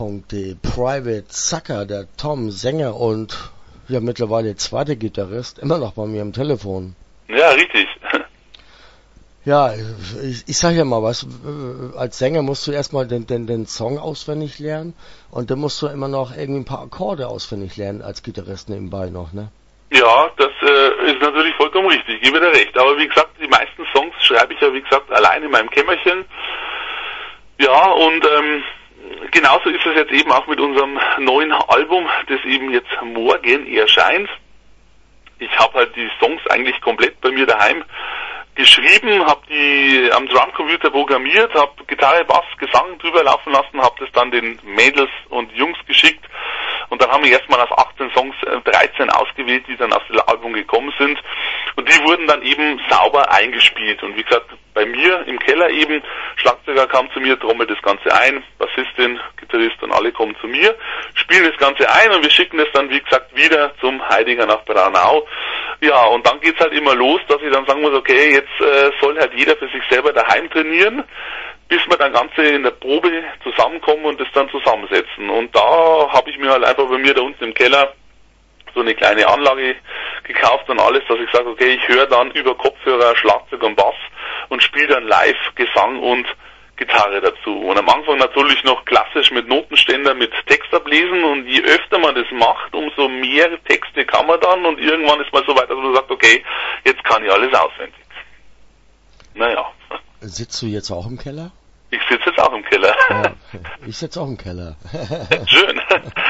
Die Private Sucker, der Tom, Sänger und ja mittlerweile zweiter Gitarrist, immer noch bei mir am Telefon. Ja, richtig. Ja, ich sag ja mal was, als Sänger musst du erstmal den Song auswendig lernen und dann musst du immer noch irgendwie ein paar Akkorde auswendig lernen als Gitarrist nebenbei noch, ne? Ja, das ist natürlich vollkommen richtig, ich gebe dir recht. Aber wie gesagt, die meisten Songs schreibe ich ja, wie gesagt, allein in meinem Kämmerchen. Ja, und genauso ist es jetzt eben auch mit unserem neuen Album, das eben jetzt morgen erscheint. Ich habe halt die Songs eigentlich komplett bei mir daheim geschrieben, habe die am Drumcomputer programmiert, habe Gitarre, Bass, Gesang drüber laufen lassen, habe das dann den Mädels und Jungs geschickt und dann haben wir erstmal aus 18 Songs 13 ausgewählt, die dann aus dem Album gekommen sind und die wurden dann eben sauber eingespielt und wie gesagt, bei mir im Keller eben, Schlagzeuger kam zu mir, trommelt das Ganze ein, Bassistin, Gitarrist und alle kommen zu mir, spielen das Ganze ein und wir schicken es dann, wie gesagt, wieder zum Heidinger nach Braunau. Ja, und dann geht's halt immer los, dass ich dann sagen muss, okay, jetzt soll halt jeder für sich selber daheim trainieren, bis wir dann Ganze in der Probe zusammenkommen und das dann zusammensetzen. Und da habe ich mir halt einfach bei mir da unten im Keller so eine kleine Anlage gekauft und alles, dass ich sage, okay, ich höre dann über Kopfhörer Schlagzeug und Bass und spiele dann live Gesang und Gitarre dazu. Und am Anfang natürlich noch klassisch mit Notenständer, mit Text ablesen und je öfter man das macht, umso mehr Texte kann man dann und irgendwann ist man so weit, dass man sagt, okay, jetzt kann ich alles auswendig. Naja. Sitzt du jetzt auch im Keller? Ich sitze jetzt auch im Keller. Ja, ich sitze auch im Keller. Schön.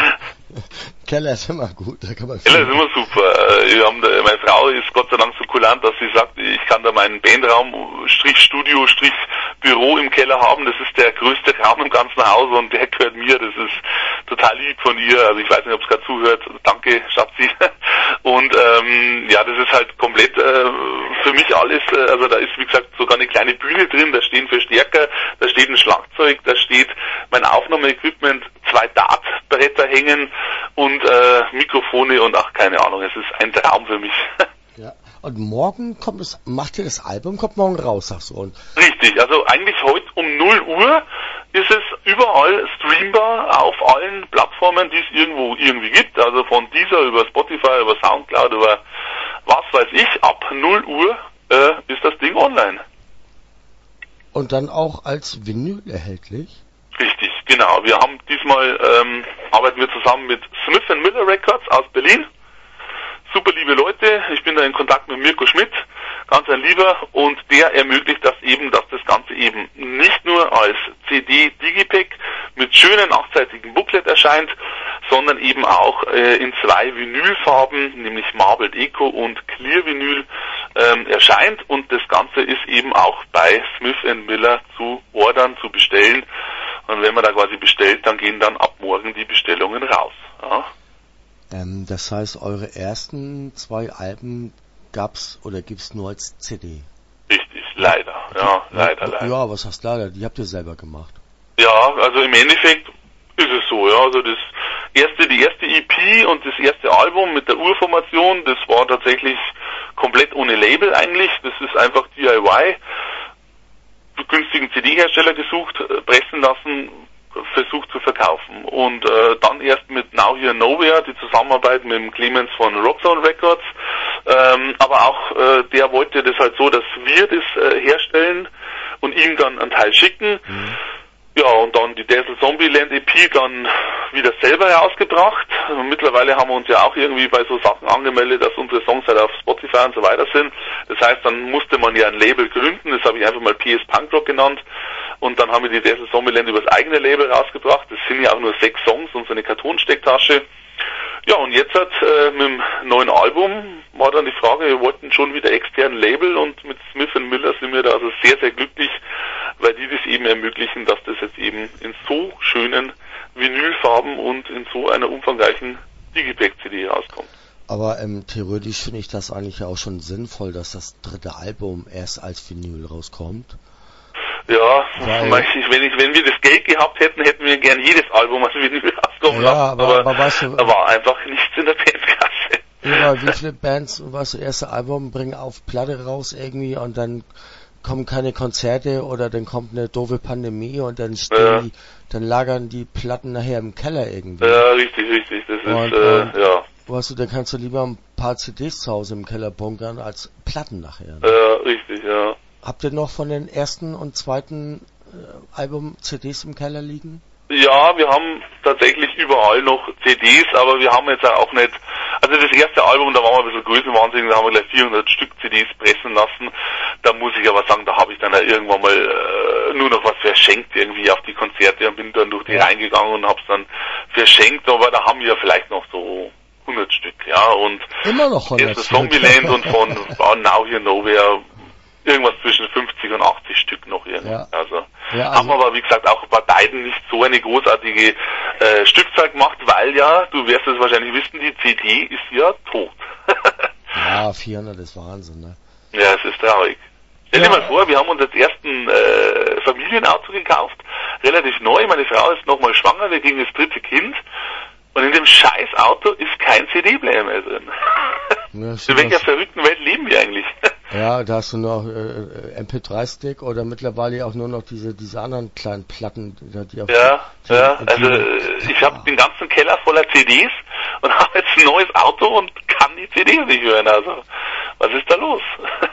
Keller ist immer gut, da kann man Keller ist immer super. Meine Frau ist Gott sei Dank so kulant, dass sie sagt, ich kann da meinen Bandraum, Studio, Büro im Keller haben. Das ist der größte Raum im ganzen Haus und der gehört mir. Das ist total lieb von ihr. Also ich weiß nicht, ob es gerade zuhört. Danke, Schatzi. Und ja, das ist halt komplett für mich alles. Also da ist, wie gesagt, sogar eine kleine Bühne drin. Da stehen Verstärker, da steht ein Schlagzeug, da steht mein Aufnahmeequipment, 2 Dartbretter hängen und Mikrofone und ach, keine Ahnung, es ist ein Traum für mich. Ja. Und morgen macht ihr das Album, kommt morgen raus, sagst du? Und richtig, also eigentlich heute um 0 Uhr ist es überall streambar auf allen Plattformen, die es irgendwo irgendwie gibt, also von Deezer über Spotify, über Soundcloud, über was weiß ich, ab 0 Uhr ist das Ding online. Und dann auch als Vinyl erhältlich? Richtig, genau. Wir haben diesmal, arbeiten wir zusammen mit Smith & Miller Records aus Berlin. Super liebe Leute. Ich bin da in Kontakt mit Mirko Schmidt, ganz ein Lieber, und der ermöglicht das eben, dass das Ganze eben nicht nur als CD Digipack mit schönen 8-seitigen Booklet erscheint, sondern eben auch in 2 Vinylfarben, nämlich Marbled Eco und Clear Vinyl erscheint und das Ganze ist eben auch bei Smith & Miller zu ordern, zu bestellen. Und wenn man da quasi bestellt, dann gehen dann ab morgen die Bestellungen raus. Ja. Das heißt, eure ersten 2 Alben gab's oder gibt's nur als CD? Richtig, leider. Ja, leider. Ja, was heißt leider? Die habt ihr selber gemacht. Ja, also im Endeffekt ist es so, ja. Also die erste EP und das erste Album mit der Urformation, das war tatsächlich komplett ohne Label eigentlich. Das ist einfach DIY. Günstigen CD-Hersteller gesucht, pressen lassen, versucht zu verkaufen. Und dann erst mit Now Here Nowhere die Zusammenarbeit mit dem Clemens von Rockzone Records. Aber auch der wollte das halt so, dass wir das herstellen und ihm dann einen Teil schicken. Mhm. Ja, und dann die Dazzle Zombieland EP dann wieder selber herausgebracht. Mittlerweile haben wir uns ja auch irgendwie bei so Sachen angemeldet, dass unsere Songs halt auf Spotify und so weiter sind. Das heißt, dann musste man ja ein Label gründen, das habe ich einfach mal PS Punk Rock genannt. Und dann haben wir die Dazzle Zombieland über das eigene Label rausgebracht. Das sind ja auch nur 6 Songs und so eine Kartonstecktasche. Ja, und jetzt mit dem neuen Album war dann die Frage, wir wollten schon wieder externen Label und mit Smith & Miller sind wir da also sehr, sehr glücklich, weil die das eben ermöglichen, dass das jetzt eben in so schönen Vinylfarben und in so einer umfangreichen Digipack-CD rauskommt. Aber theoretisch finde ich das eigentlich auch schon sinnvoll, dass das 3. Album erst als Vinyl rauskommt. Ja, wenn wir das Geld gehabt hätten, hätten wir gern jedes Album als Vinyl rauskommen lassen, aber weißt du, da war einfach nichts in der Bandkasse. Ja, wie viele Bands, weißt du, erste Album bringen auf Platte raus irgendwie und dann kommen keine Konzerte oder dann kommt eine doofe Pandemie und dann dann lagern die Platten nachher im Keller irgendwie. Ja, richtig. Das ist, ja. Weißt du, dann kannst du lieber ein paar CDs zu Hause im Keller bunkern als Platten nachher. Ne? Ja, richtig, ja. Habt ihr noch von den ersten und zweiten Album CDs im Keller liegen? Ja, wir haben tatsächlich überall noch CDs, aber wir haben jetzt auch nicht, also das erste Album, da waren wir ein bisschen größenwahnsinnig, da haben wir gleich 400 Stück CDs pressen lassen. Da muss ich aber sagen, da habe ich dann irgendwann mal nur noch was verschenkt irgendwie auf die Konzerte und bin dann durch die reingegangen und hab's dann verschenkt, aber da haben wir vielleicht noch so 100 Stück, ja, und immer noch 100 Stück. Zombieland und von Now Here Nowhere irgendwas zwischen 50 und 80 Stück noch irgendwie. Ja. Also haben aber, wie gesagt, auch bei beiden nicht so eine großartige Stückzahl gemacht, weil ja, du wirst es wahrscheinlich wissen, die CD ist ja tot. Ja, 400 ist Wahnsinn, ne? Ja, es ist traurig. Stell dir mal vor, wir haben uns jetzt ersten Familienauto gekauft, relativ neu, meine Frau ist nochmal schwanger, wir kriegen das dritte Kind und in dem scheiß Auto ist kein CD-Player mehr drin. Ja, in welcher verrückten Welt leben wir eigentlich? Ja, da hast du noch MP3-Stick oder mittlerweile auch nur noch diese anderen kleinen Platten, die auf also ich habe den ganzen Keller voller CDs und habe jetzt ein neues Auto und kann die CDs nicht hören, also was ist da los?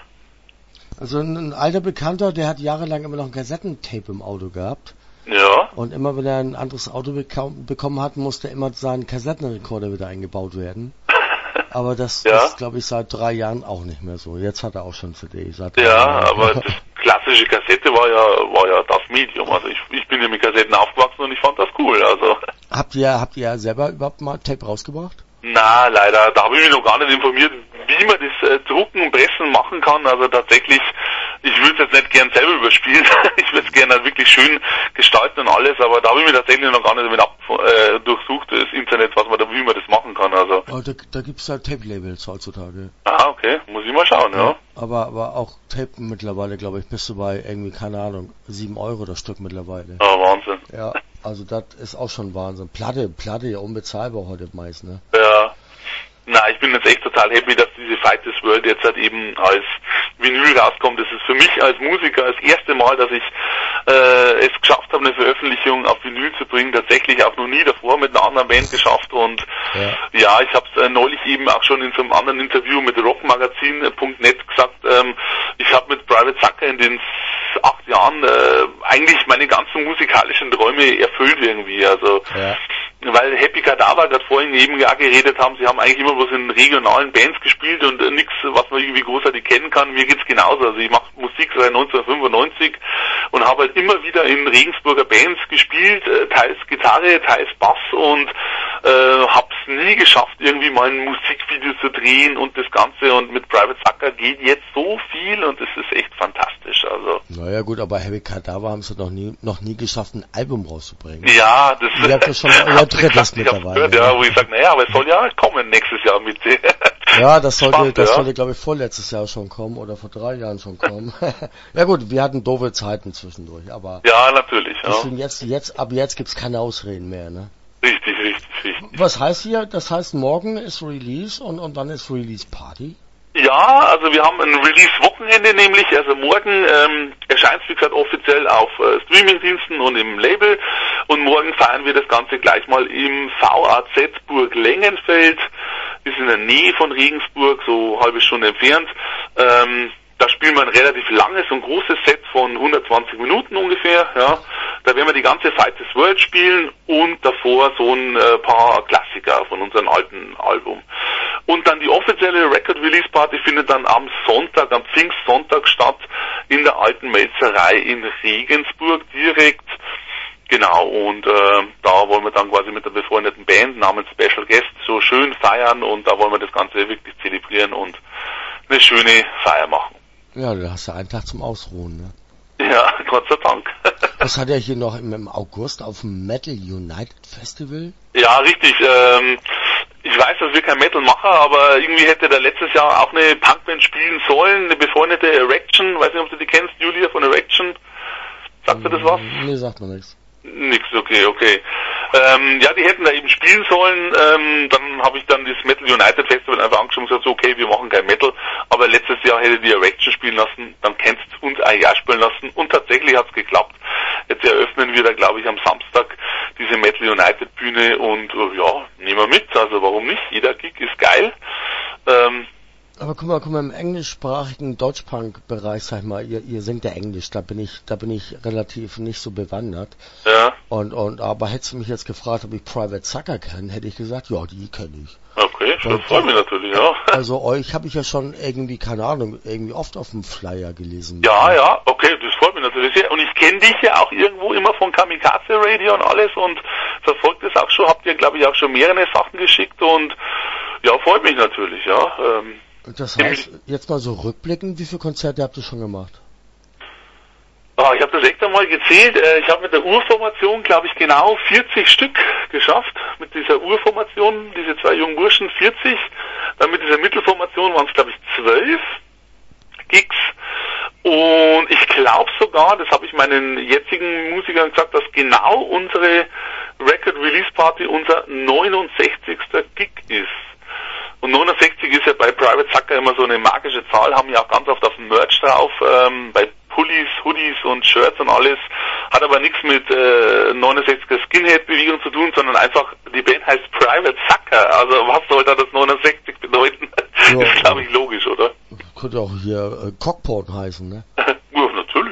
Also ein alter Bekannter, der hat jahrelang immer noch ein Kassettentape im Auto gehabt. Ja. Und immer wenn er ein anderes Auto bekommen hat, musste immer sein Kassettenrekorder wieder eingebaut werden. Aber das ist, glaube ich, seit 3 Jahren auch nicht mehr so. Jetzt hat er auch schon CD. Aber das klassische Kassette war ja das Medium. Also ich bin ja mit Kassetten aufgewachsen und ich fand das cool. Also Habt ihr selber überhaupt mal Tape rausgebracht? Na, leider, da habe ich mich noch gar nicht informiert, wie man das Drucken und Pressen machen kann. Also tatsächlich, ich würde es jetzt nicht gern selber überspielen. Ich würde es gerne wirklich schön gestalten und alles, aber da habe ich mich tatsächlich noch gar nicht damit durchsucht, das Internet, wie man das machen kann. Also. Oh, da gibt's halt Tape-Labels heutzutage. Aha, okay, muss ich mal schauen, ja. Aber auch Tape mittlerweile, glaube ich, bist du bei irgendwie, keine Ahnung, 7 Euro das Stück mittlerweile. Ah, Wahnsinn. Ja, also das ist auch schon Wahnsinn. Platte ja unbezahlbar heute meist, ne? Ja. Na, ich bin jetzt echt total happy, dass diese Fight This World jetzt halt eben als Vinyl rauskommt. Das ist für mich als Musiker das erste Mal, dass ich es geschafft habe, eine Veröffentlichung auf Vinyl zu bringen. Tatsächlich auch noch nie davor mit einer anderen Band geschafft. Und ja ich habe es neulich eben auch schon in so einem anderen Interview mit rockmagazin.net gesagt. Ich habe mit Private Sucker in den 8 Jahren eigentlich meine ganzen musikalischen Träume erfüllt irgendwie. Also weil Happy Cadaver gerade vorhin eben geredet haben, sie haben eigentlich immer bloß in regionalen Bands gespielt und nichts, was man irgendwie großartig kennen kann. Mir geht's genauso. Also ich mache Musik seit 1995 und habe halt immer wieder in Regensburger Bands gespielt, teils Gitarre, teils Bass und hab's nie geschafft, irgendwie mal ein Musikvideo zu drehen und das Ganze, und mit Private Sucker geht jetzt so viel und es ist echt fantastisch. Also. Naja gut, aber Happy Cadaver haben sie noch nie geschafft, ein Album rauszubringen. Ja, das ihr habt das schon euer drittes mittlerweile. Gehört, wo ich sage, naja, aber es soll ja kommen nächstes Jahr mit dir. Ja, das sollte, glaube ich, vorletztes Jahr schon kommen oder vor 3 Jahren schon kommen. Ja gut, wir hatten doofe Zeiten zwischendurch, aber ja, natürlich. Ab jetzt gibt's keine Ausreden mehr, ne? Richtig. Was heißt hier? Das heißt, morgen ist Release und dann ist Release Party? Ja, also wir haben ein Release-Wochenende nämlich, also morgen erscheint es wie gesagt offiziell auf Streamingdiensten und im Label, und morgen feiern wir das Ganze gleich mal im VAZ Burg Lengenfeld, ist in der Nähe von Regensburg, so eine halbe Stunde entfernt. Da spielen wir ein relativ langes und großes Set von 120 Minuten ungefähr, ja. Da werden wir die ganze Fight This World spielen und davor so ein paar Klassiker von unserem alten Album. Und dann die offizielle Record Release Party findet dann am Sonntag, am Pfingstsonntag statt, in der alten Melzerei in Regensburg direkt. Genau, und da wollen wir dann quasi mit der befreundeten Band namens Special Guest so schön feiern, und da wollen wir das Ganze wirklich zelebrieren und eine schöne Feier machen. Ja, du hast ja einen Tag zum Ausruhen, ne? Ja, Gott sei Dank. Was hat er hier noch im August auf dem Metal United Festival? Ja, richtig. Ich weiß, dass wir kein Metal machen, aber irgendwie hätte der letztes Jahr auch eine Punkband spielen sollen, eine befreundete Erection. Weiß nicht, ob du die kennst, Julia von Erection. Sagt dir das was? Nee, sagt mir nichts. Nix, okay. Ja, die hätten da eben spielen sollen. Dann habe ich dann das Metal United Festival einfach angeschaut und gesagt, so, okay, wir machen kein Metal, aber letztes Jahr hätte die Erection spielen lassen, dann kannst du uns ein Jahr spielen lassen und tatsächlich hat's geklappt. Jetzt eröffnen wir da, glaube ich, am Samstag diese Metal United Bühne und ja, nehmen wir mit, also warum nicht? Jeder Gig ist geil. Aber guck mal, im englischsprachigen Deutschpunk-Bereich, sag ich mal, ihr singt ja Englisch, da bin ich relativ nicht so bewandert. Ja. Aber hättest du mich jetzt gefragt, ob ich Private Sucker kenne, hätte ich gesagt, ja, die kenne ich. Okay, das freut mich natürlich, ja. Also euch habe ich ja schon irgendwie, keine Ahnung, irgendwie oft auf dem Flyer gelesen. Ja, okay, das freut mich natürlich sehr. Und ich kenne dich ja auch irgendwo immer von Kamikaze Radio und alles und verfolgt das auch schon, habt ihr, glaube ich, auch schon mehrere Sachen geschickt und ja, freut mich natürlich, ja. Das heißt, jetzt mal so rückblickend, wie viele Konzerte habt ihr schon gemacht? Ich habe das echt einmal gezählt. Ich habe mit der Urformation, glaube ich, genau 40 Stück geschafft. Mit dieser Urformation, diese zwei jungen Burschen, 40. Dann mit dieser Mittelformation waren es, glaube ich, 12 Gigs. Und ich glaube sogar, das habe ich meinen jetzigen Musikern gesagt, dass genau unsere Record Release Party unser 69. Gig ist. Und 69 ist ja bei Private Sucker immer so eine magische Zahl, haben ja auch ganz oft auf dem Merch drauf, bei Pullis, Hoodies und Shirts und alles, hat aber nichts mit 69er Skinhead-Bewegung zu tun, sondern einfach, die Band heißt Private Sucker, also was soll da das 69 bedeuten? Ja, ist, glaube ich, logisch, oder? Könnte auch hier Cockport heißen, ne? Ja, natürlich.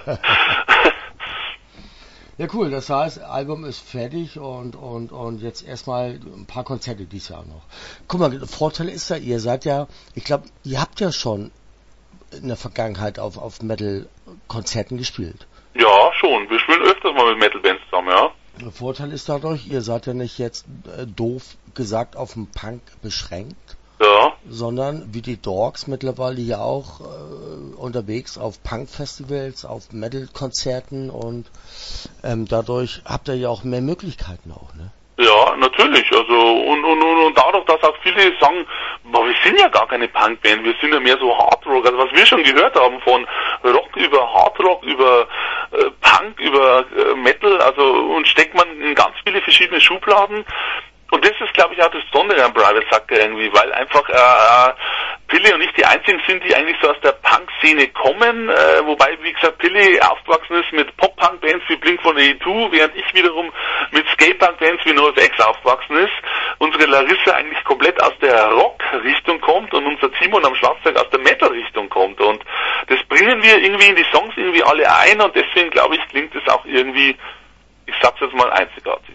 Ja, cool, das heißt, Album ist fertig und jetzt erstmal ein paar Konzerte dieses Jahr noch. Guck mal, der Vorteil ist ja, ihr seid ja, ich glaube, ihr habt ja schon in der Vergangenheit auf Metal-Konzerten gespielt. Ja, schon. Wir spielen öfters mal mit Metal-Bands zusammen, ja. Der Vorteil ist dadurch, ihr seid ja nicht jetzt doof gesagt auf den Punk beschränkt. Ja. Sondern wie die Dogs mittlerweile ja auch unterwegs auf Punk-Festivals, auf Metal-Konzerten und dadurch habt ihr ja auch mehr Möglichkeiten auch, ne? Ja, natürlich. Also und dadurch, dass auch viele sagen, wir sind ja gar keine Punkband, wir sind ja mehr so Hardrock. Also was wir schon gehört haben von Rock über Hardrock, über Punk, über Metal, also und steckt man in ganz viele verschiedene Schubladen. Und das ist, glaube ich, auch das Besondere an Private Sucker irgendwie, weil einfach Pille und ich die einzigen sind, die eigentlich so aus der Punk-Szene kommen, wobei, wie gesagt, Pille aufgewachsen ist mit Pop-Punk-Bands wie Blink-182, während ich wiederum mit Skate-Punk-Bands wie NoFX aufgewachsen ist. Unsere Larissa eigentlich komplett aus der Rock-Richtung kommt und unser Timon am Schlagzeug aus der Metal-Richtung kommt. Und das bringen wir irgendwie in die Songs irgendwie alle ein und deswegen, glaube ich, klingt es auch irgendwie, ich sag's jetzt mal, einzigartig.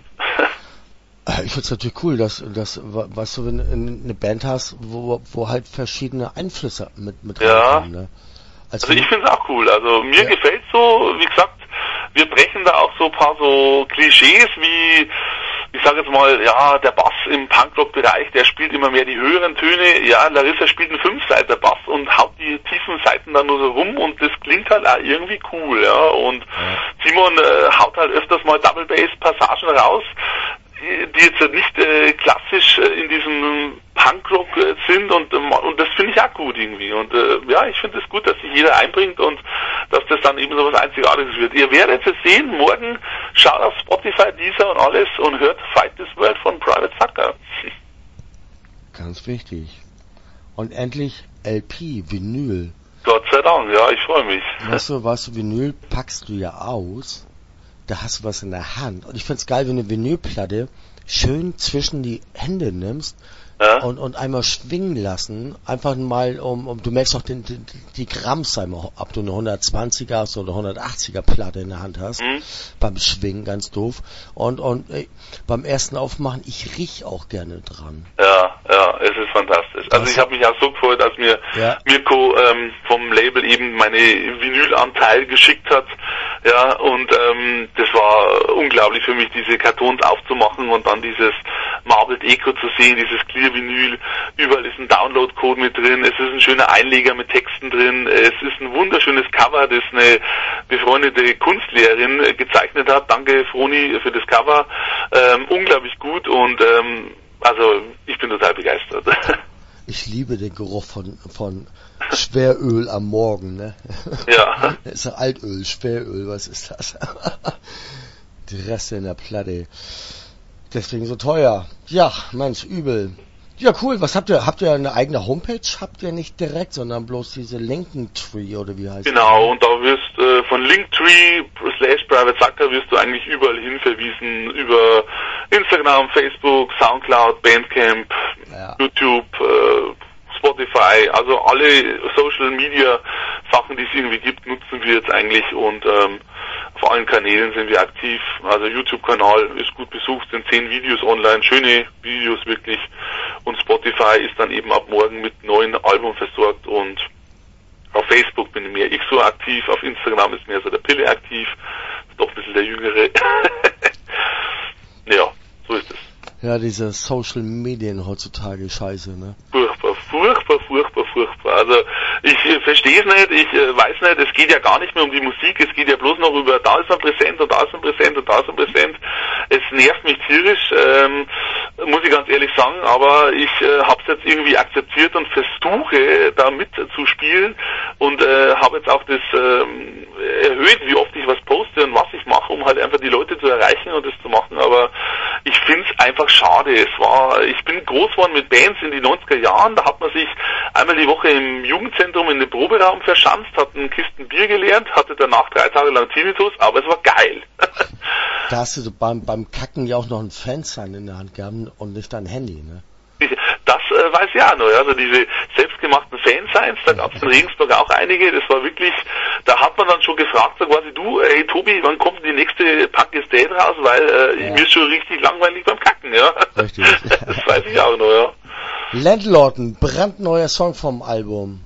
Ich find's natürlich cool, dass weißt du, wenn du eine Band hast, wo halt verschiedene Einflüsse mit reinkommen, ne? Also ich find's auch cool. Also mir gefällt's so, wie gesagt, wir brechen da auch so ein paar so Klischees wie, ich sage jetzt mal, ja, der Bass im Punkrock-Bereich, der spielt immer mehr die höheren Töne. Ja, Larissa spielt einen 5-Seiter-Bass und haut die tiefen Seiten dann nur so rum und das klingt halt auch irgendwie cool, ja. Und Simon haut halt öfters mal Double-Bass-Passagen raus, die jetzt nicht klassisch in diesem Punkrock sind und das finde ich auch gut irgendwie und ja, ich finde es gut, dass sich jeder einbringt und dass das dann eben so was Einzigartiges wird. Ihr werdet es sehen, morgen schaut auf Spotify, Deezer und alles und hört Fight This World von Private Sucker. Ganz wichtig. Und endlich LP, Vinyl. Gott sei Dank, ja, ich freue mich. Weißt du, Vinyl packst du ja aus, da hast du was in der Hand. Und ich find's geil, wenn du eine Vinylplatte schön zwischen die Hände nimmst und einmal schwingen lassen. Einfach mal, du merkst auch die Gramms einmal, ob du eine 120er hast oder 180er Platte in der Hand hast. Beim Schwingen, ganz doof. Und beim ersten Aufmachen, ich riech auch gerne dran. Ja, es ist fantastisch. Also ich habe mich auch so gefreut, als mir Mirko vom Label eben meine Vinylanteil geschickt hat. Ja, und das war unglaublich für mich, diese Kartons aufzumachen und dann dieses Marbled Eco zu sehen, dieses Clear Vinyl. Überall ist ein Download-Code mit drin. Es ist ein schöner Einleger mit Texten drin. Es ist ein wunderschönes Cover, das eine befreundete Kunstlehrerin gezeichnet hat. Danke, Froni, für das Cover. Unglaublich gut und also ich bin total begeistert. Ich liebe den Geruch von Schweröl am Morgen, ne? Ja. Das ist ja Altöl, Schweröl, was ist das? Die Reste in der Platte. Deswegen so teuer. Ja, Mensch, übel. Ja, cool. Was habt ihr eine eigene Homepage? Habt ihr nicht direkt, sondern bloß diese Linktree oder wie heißt Genau, und da wirst von Linktree/Private wirst du eigentlich überall hin verwiesen, über Instagram, Facebook, Soundcloud, Bandcamp, YouTube, Spotify, also alle Social Media Sachen, die es irgendwie gibt, nutzen wir jetzt eigentlich und auf allen Kanälen sind wir aktiv. Also YouTube-Kanal ist gut besucht, sind 10 Videos online, schöne Videos wirklich. Und Spotify ist dann eben ab morgen mit neuen Album versorgt und auf Facebook bin mehr ich so aktiv, auf Instagram ist mehr so der Pille aktiv, ist doch ein bisschen der Jüngere. Ja, so ist es. Ja, diese Social Medien heutzutage scheiße, ne? Furchtbar. Also ich verstehe es nicht, ich weiß nicht, es geht ja gar nicht mehr um die Musik, es geht ja bloß noch über da ist man präsent und da ist man präsent und da ist man präsent. Es nervt mich tierisch, muss ich ganz ehrlich sagen, aber ich habe es jetzt irgendwie akzeptiert und versuche da mitzuspielen und habe jetzt auch das erhöht, wie oft ich was poste und was ich mache, um halt einfach die Leute zu erreichen und das zu machen, aber ich finde es einfach schade. Ich bin groß geworden mit Bands in die 90er Jahren, da hat man sich einmal die Woche im Jugendzentrum in den Proberaum verschanzt, hat einen Kisten Bier geleert, hatte danach 3 Tage lang Tinnitus, aber es war geil. Da hast du beim Kacken ja auch noch ein Fansign in der Hand gehabt und nicht dein Handy, ne? Das weiß ich auch noch, also diese selbstgemachten Fansigns, da gab es in Regensburg auch einige, das war wirklich, da hat man dann schon gefragt, so quasi, du, hey Tobi, wann kommt die nächste Pack is Dead raus, weil mir ist schon richtig langweilig beim Kacken, ja. Richtig. Das weiß ich auch noch, ja. Landlord, ein brandneuer Song vom Album.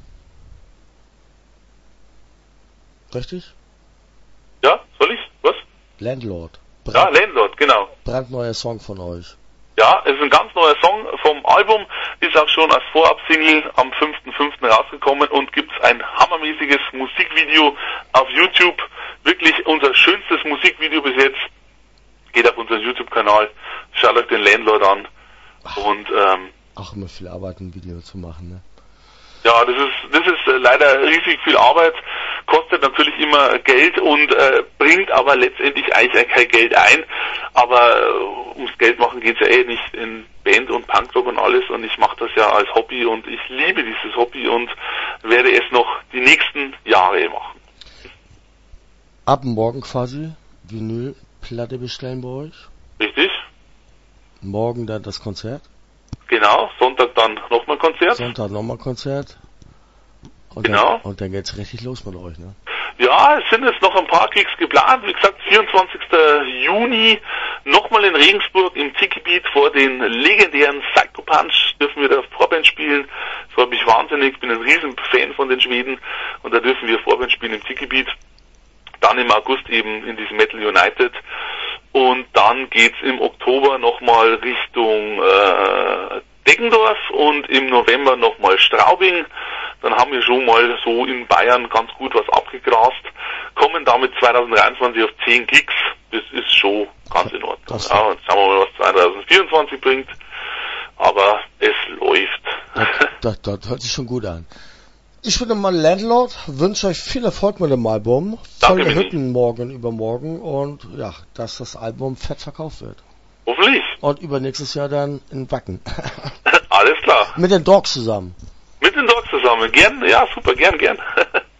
Richtig? Ja, soll ich? Was? Landlord. Ja, Landlord, genau. Brandneuer Song von euch. Ja, es ist ein ganz neuer Song vom Album, ist auch schon als Vorab-Single am 5.5. rausgekommen und gibt's ein hammermäßiges Musikvideo auf YouTube. Wirklich unser schönstes Musikvideo bis jetzt. Geht auf unseren YouTube-Kanal, schaut euch den Landlord an. Und auch immer viel Arbeit, ein Video zu machen, ne? Ja, das ist leider riesig viel Arbeit, kostet natürlich immer Geld und bringt aber letztendlich eigentlich kein Geld ein. Aber ums Geld machen geht's ja nicht in Band und Punkrock und alles und ich mache das ja als Hobby und ich liebe dieses Hobby und werde es noch die nächsten Jahre machen. Ab morgen quasi Vinylplatte bestellen bei euch? Richtig. Morgen dann das Konzert? Genau, Sonntag dann nochmal Konzert. Und genau. Und dann geht's richtig los mit euch, ne? Ja, es sind jetzt noch ein paar Gigs geplant. Wie gesagt, 24. Juni nochmal in Regensburg im Tiki-Beat vor den legendären Psycho Punch dürfen wir da Vorband spielen. Das freut mich wahnsinnig. Ich bin ein riesen Fan von den Schweden und da dürfen wir Vorband spielen im Tiki-Beat. Dann im August eben in diesem Metal United. Und dann geht's im Oktober nochmal Richtung Deggendorf und im November nochmal Straubing. Dann haben wir schon mal so in Bayern ganz gut was abgegrast. Kommen damit 2023 auf 10 Gigs. Das ist schon ganz in Ordnung. Ja, und schauen wir mal, was 2024 bringt. Aber es läuft. Das hört sich schon gut an. Ich bin mal Landlord, wünsche euch viel Erfolg mit dem Album. Volle Hütten morgen, übermorgen und ja, dass das Album fett verkauft wird. Hoffentlich. Und übernächstes Jahr dann in Wacken. Alles klar. Mit den Dogs zusammen. Mit den Dogs zusammen. Gern, ja super, gern.